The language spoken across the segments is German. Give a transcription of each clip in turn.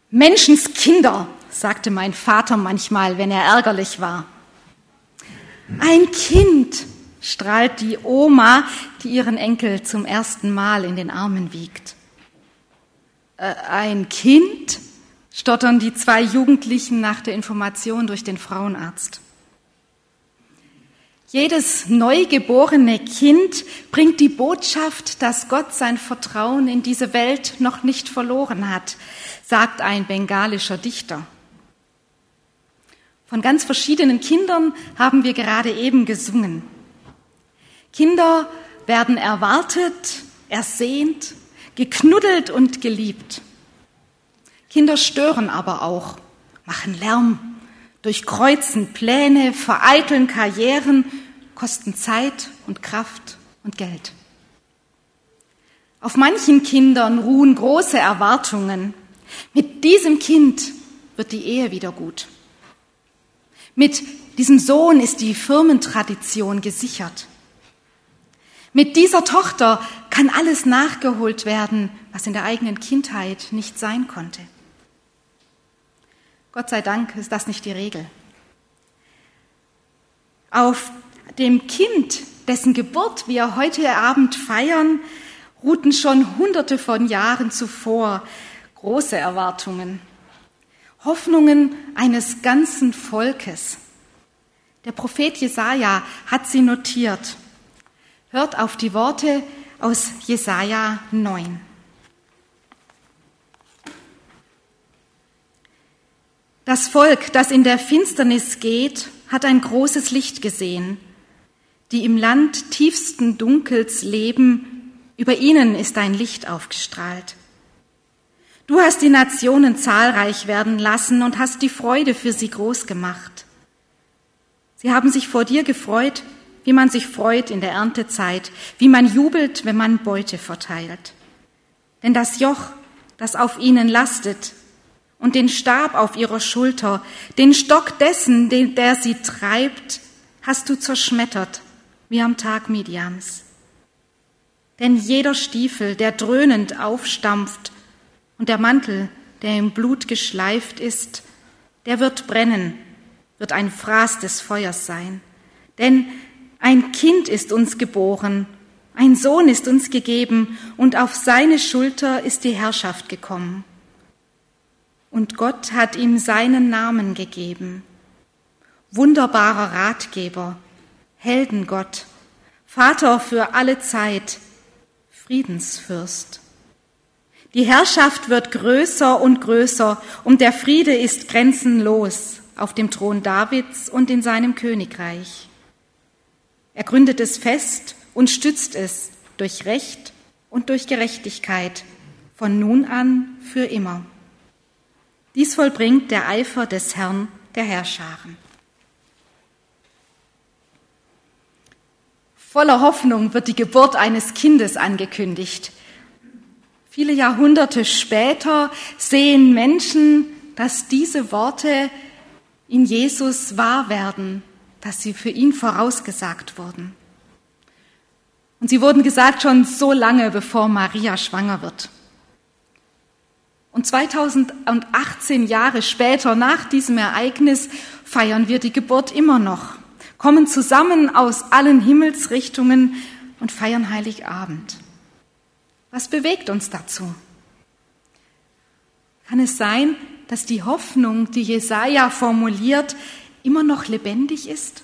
Menschenskinder, sagte mein Vater manchmal, wenn er ärgerlich war. Ein Kind, strahlt die Oma, die ihren Enkel zum ersten Mal in den Armen wiegt. Ein Kind, stottern die zwei Jugendlichen nach der Information durch den Frauenarzt. Jedes neugeborene Kind bringt die Botschaft, dass Gott sein Vertrauen in diese Welt noch nicht verloren hat, sagt ein bengalischer Dichter. Von ganz verschiedenen Kindern haben wir gerade eben gesungen. Kinder werden erwartet, ersehnt, geknuddelt und geliebt. Kinder stören aber auch, machen Lärm, durchkreuzen Pläne, vereiteln Karrieren, kosten Zeit und Kraft und Geld. Auf manchen Kindern ruhen große Erwartungen. Mit diesem Kind wird die Ehe wieder gut. Mit diesem Sohn ist die Firmentradition gesichert. Mit dieser Tochter kann alles nachgeholt werden, was in der eigenen Kindheit nicht sein konnte. Gott sei Dank ist das nicht die Regel. Auf dem Kind, dessen Geburt wir heute Abend feiern, ruhten schon Hunderte von Jahren zuvor große Erwartungen, Hoffnungen eines ganzen Volkes. Der Prophet Jesaja hat sie notiert. Hört auf die Worte aus Jesaja 9. Das Volk, das in der Finsternis geht, hat ein großes Licht gesehen. Die im Land tiefsten Dunkels leben, über ihnen ist ein Licht aufgestrahlt. Du hast die Nationen zahlreich werden lassen und hast die Freude für sie groß gemacht. Sie haben sich vor dir gefreut, wie man sich freut in der Erntezeit, wie man jubelt, wenn man Beute verteilt. Denn das Joch, das auf ihnen lastet, und den Stab auf ihrer Schulter, den Stock dessen, der sie treibt, hast du zerschmettert, wie am Tag Midians. Denn jeder Stiefel, der dröhnend aufstampft, und der Mantel, der im Blut geschleift ist, der wird brennen, wird ein Fraß des Feuers sein. Denn ein Kind ist uns geboren, ein Sohn ist uns gegeben, und auf seine Schulter ist die Herrschaft gekommen. Und Gott hat ihm seinen Namen gegeben. Wunderbarer Ratgeber, Heldengott, Vater für alle Zeit, Friedensfürst. Die Herrschaft wird größer und größer und der Friede ist grenzenlos auf dem Thron Davids und in seinem Königreich. Er gründet es fest und stützt es durch Recht und durch Gerechtigkeit, von nun an für immer. Dies vollbringt der Eifer des Herrn der Heerscharen. Voller Hoffnung wird die Geburt eines Kindes angekündigt. Viele Jahrhunderte später sehen Menschen, dass diese Worte in Jesus wahr werden, dass sie für ihn vorausgesagt wurden. Und sie wurden gesagt schon so lange, bevor Maria schwanger wird. Und 2018 Jahre später, nach diesem Ereignis, feiern wir die Geburt immer noch, kommen zusammen aus allen Himmelsrichtungen und feiern Heiligabend. Was bewegt uns dazu? Kann es sein, dass die Hoffnung, die Jesaja formuliert, immer noch lebendig ist?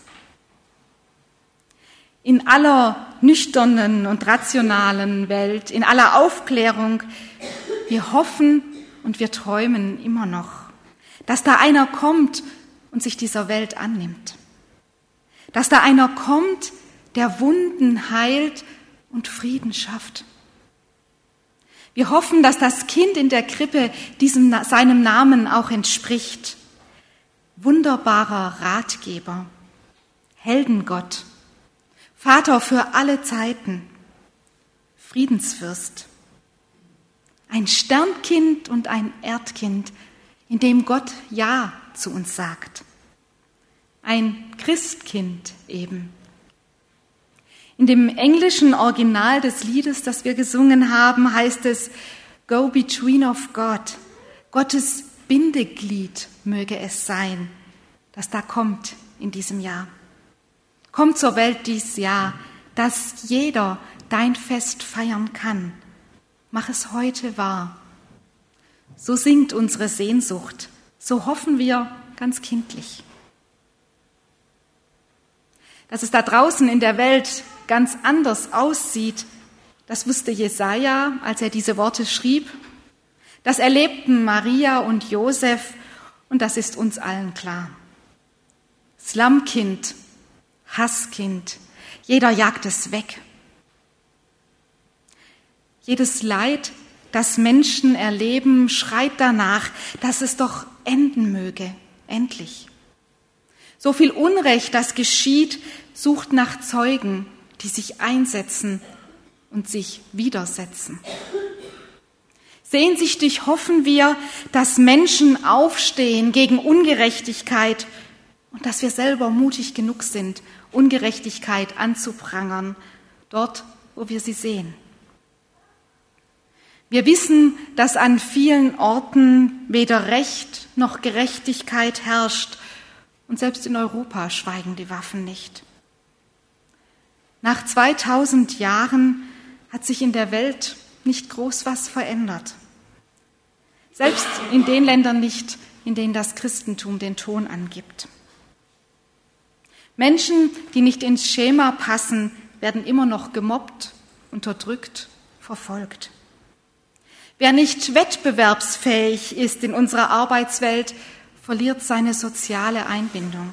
In aller nüchternen und rationalen Welt, in aller Aufklärung, wir hoffen und wir träumen immer noch, dass da einer kommt und sich dieser Welt annimmt. Dass da einer kommt, der Wunden heilt und Frieden schafft. Wir hoffen, dass das Kind in der Krippe seinem Namen auch entspricht. Wunderbarer Ratgeber, Heldengott, Vater für alle Zeiten, Friedensfürst. Ein Sternkind und ein Erdkind, in dem Gott Ja zu uns sagt. Ein Christkind eben. In dem englischen Original des Liedes, das wir gesungen haben, heißt es Go between of God, Gottes Bindeglied möge es sein, das da kommt in diesem Jahr. Kommt zur Welt dies Jahr, dass jeder dein Fest feiern kann. Mach es heute wahr. So singt unsere Sehnsucht, so hoffen wir ganz kindlich. Dass es da draußen in der Welt ganz anders aussieht, das wusste Jesaja, als er diese Worte schrieb. Das erlebten Maria und Josef und das ist uns allen klar. Slumkind, Hasskind, jeder jagt es weg. Jedes Leid, das Menschen erleben, schreit danach, dass es doch enden möge, endlich. So viel Unrecht, das geschieht, sucht nach Zeugen, die sich einsetzen und sich widersetzen. Sehnsüchtig hoffen wir, dass Menschen aufstehen gegen Ungerechtigkeit und dass wir selber mutig genug sind, Ungerechtigkeit anzuprangern, dort, wo wir sie sehen. Wir wissen, dass an vielen Orten weder Recht noch Gerechtigkeit herrscht und selbst in Europa schweigen die Waffen nicht. Nach 2000 Jahren hat sich in der Welt nicht groß was verändert. Selbst in den Ländern nicht, in denen das Christentum den Ton angibt. Menschen, die nicht ins Schema passen, werden immer noch gemobbt, unterdrückt, verfolgt. Wer nicht wettbewerbsfähig ist in unserer Arbeitswelt, verliert seine soziale Einbindung.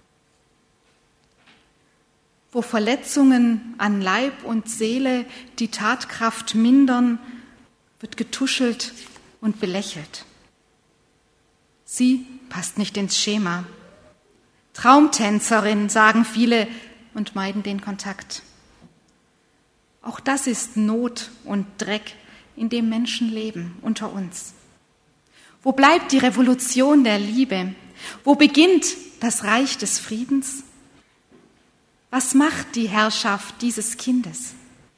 Wo Verletzungen an Leib und Seele die Tatkraft mindern, wird getuschelt und belächelt. Sie passt nicht ins Schema. Traumtänzerin, sagen viele und meiden den Kontakt. Auch das ist Not und Dreck, in dem Menschen leben unter uns. Wo bleibt die Revolution der Liebe? Wo beginnt das Reich des Friedens? Was macht die Herrschaft dieses Kindes?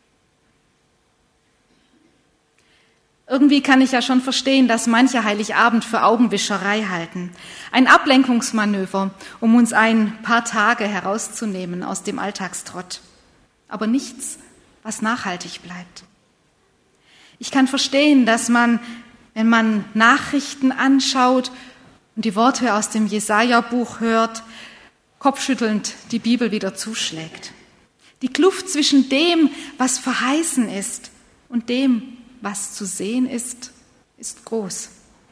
Irgendwie kann ich ja schon verstehen, dass manche Heiligabend für Augenwischerei halten. Ein Ablenkungsmanöver, um uns ein paar Tage herauszunehmen aus dem Alltagstrott. Aber nichts, was nachhaltig bleibt. Ich kann verstehen, dass man, wenn man Nachrichten anschaut und die Worte aus dem Jesaja-Buch hört, kopfschüttelnd die Bibel wieder zuschlägt. Die Kluft zwischen dem, was verheißen ist, und dem, was zu sehen ist, ist groß.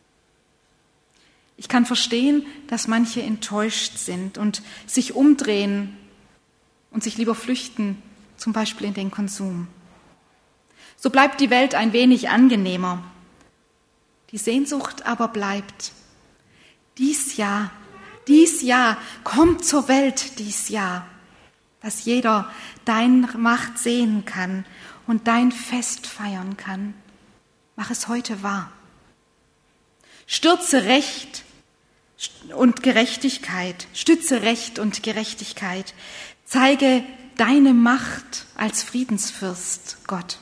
Ich kann verstehen, dass manche enttäuscht sind und sich umdrehen und sich lieber flüchten, zum Beispiel in den Konsum. So bleibt die Welt ein wenig angenehmer. Die Sehnsucht aber bleibt. Dies Jahr, kommt zur Welt dies Jahr, dass jeder deine Macht sehen kann und dein Fest feiern kann. Mach es heute wahr. Stütze Recht und Gerechtigkeit. Zeige deine Macht als Friedensfürst, Gott.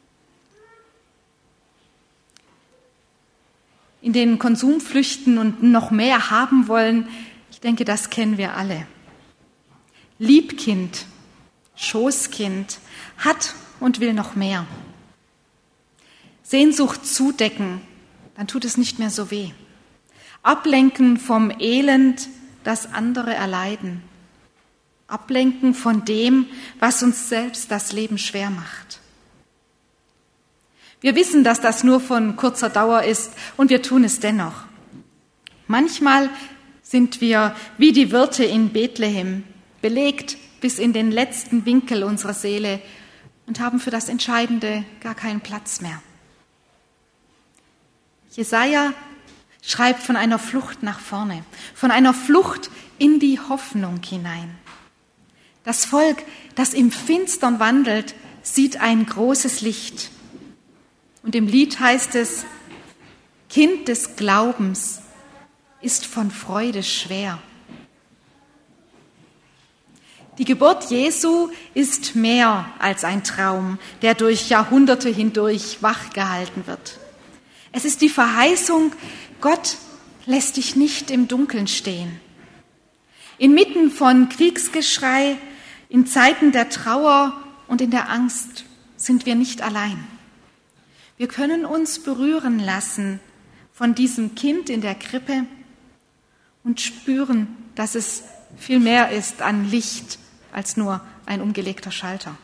In den Konsum flüchten und noch mehr haben wollen, ich denke, das kennen wir alle. Liebkind, Schoßkind, hat und will noch mehr. Sehnsucht zudecken, dann tut es nicht mehr so weh. Ablenken vom Elend, das andere erleiden. Ablenken von dem, was uns selbst das Leben schwer macht. Wir wissen, dass das nur von kurzer Dauer ist und wir tun es dennoch. Manchmal sind wir wie die Wirte in Bethlehem, belegt bis in den letzten Winkel unserer Seele und haben für das Entscheidende gar keinen Platz mehr. Jesaja schreibt von einer Flucht nach vorne, von einer Flucht in die Hoffnung hinein. Das Volk, das im Finstern wandelt, sieht ein großes Licht. Und im Lied heißt es, Kind des Glaubens ist von Freude schwer. Die Geburt Jesu ist mehr als ein Traum, der durch Jahrhunderte hindurch wachgehalten wird. Es ist die Verheißung, Gott lässt dich nicht im Dunkeln stehen. Inmitten von Kriegsgeschrei, in Zeiten der Trauer und in der Angst sind wir nicht allein. Wir können uns berühren lassen von diesem Kind in der Krippe und spüren, dass es viel mehr ist an Licht als nur ein umgelegter Schalter.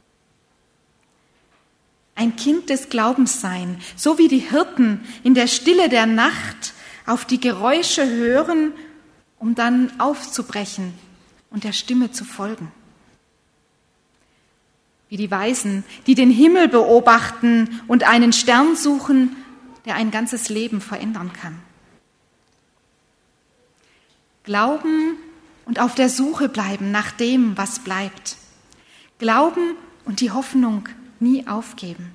Ein Kind des Glaubens sein, so wie die Hirten in der Stille der Nacht auf die Geräusche hören, um dann aufzubrechen und der Stimme zu folgen. Wie die Weisen, die den Himmel beobachten und einen Stern suchen, der ein ganzes Leben verändern kann. Glauben und auf der Suche bleiben nach dem, was bleibt. Glauben und die Hoffnung nie aufgeben.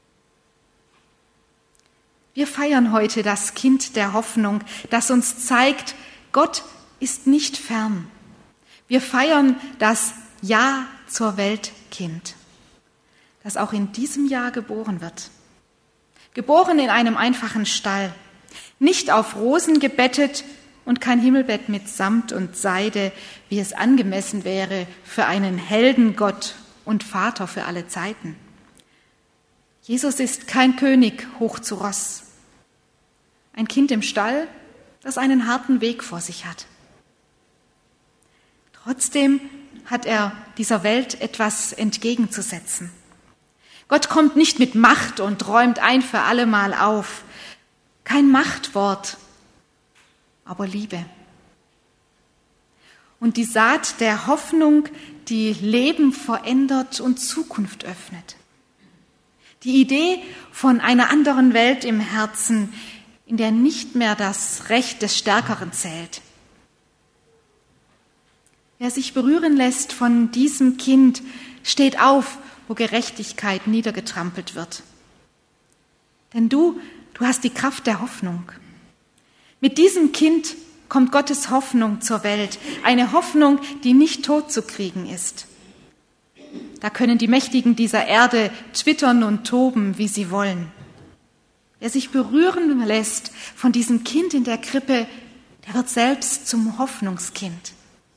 Wir feiern heute das Kind der Hoffnung, das uns zeigt, Gott ist nicht fern. Wir feiern das Ja zur Weltkind, das auch in diesem Jahr geboren wird. Geboren in einem einfachen Stall, nicht auf Rosen gebettet und kein Himmelbett mit Samt und Seide, wie es angemessen wäre für einen Heldengott und Vater für alle Zeiten. Jesus ist kein König hoch zu Ross, ein Kind im Stall, das einen harten Weg vor sich hat. Trotzdem hat er dieser Welt etwas entgegenzusetzen. Gott kommt nicht mit Macht und räumt ein für allemal auf. Kein Machtwort, aber Liebe. Und die Saat der Hoffnung, die Leben verändert und Zukunft öffnet. Die Idee von einer anderen Welt im Herzen, in der nicht mehr das Recht des Stärkeren zählt. Wer sich berühren lässt von diesem Kind, steht auf, wo Gerechtigkeit niedergetrampelt wird. Denn du hast die Kraft der Hoffnung. Mit diesem Kind kommt Gottes Hoffnung zur Welt, eine Hoffnung, die nicht totzukriegen ist. Da können die Mächtigen dieser Erde twittern und toben, wie sie wollen. Wer sich berühren lässt von diesem Kind in der Krippe, der wird selbst zum Hoffnungskind.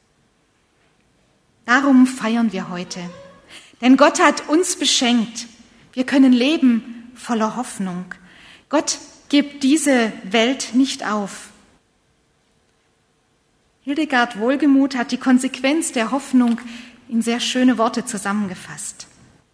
Darum feiern wir heute. Denn Gott hat uns beschenkt. Wir können leben voller Hoffnung. Gott gibt diese Welt nicht auf. Hildegard Wohlgemuth hat die Konsequenz der Hoffnung in sehr schöne Worte zusammengefasst.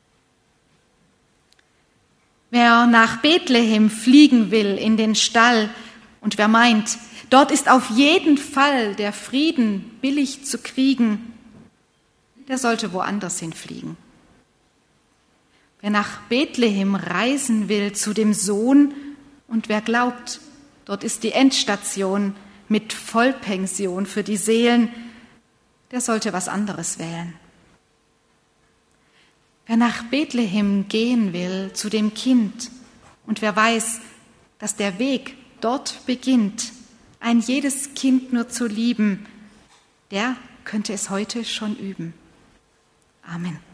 Wer nach Bethlehem fliegen will in den Stall und wer meint, dort ist auf jeden Fall der Frieden billig zu kriegen, der sollte woanders hinfliegen. Wer nach Bethlehem reisen will zu dem Sohn und wer glaubt, dort ist die Endstation mit Vollpension für die Seelen, der sollte was anderes wählen. Wer nach Bethlehem gehen will zu dem Kind und wer weiß, dass der Weg dort beginnt, ein jedes Kind nur zu lieben, der könnte es heute schon üben. Amen.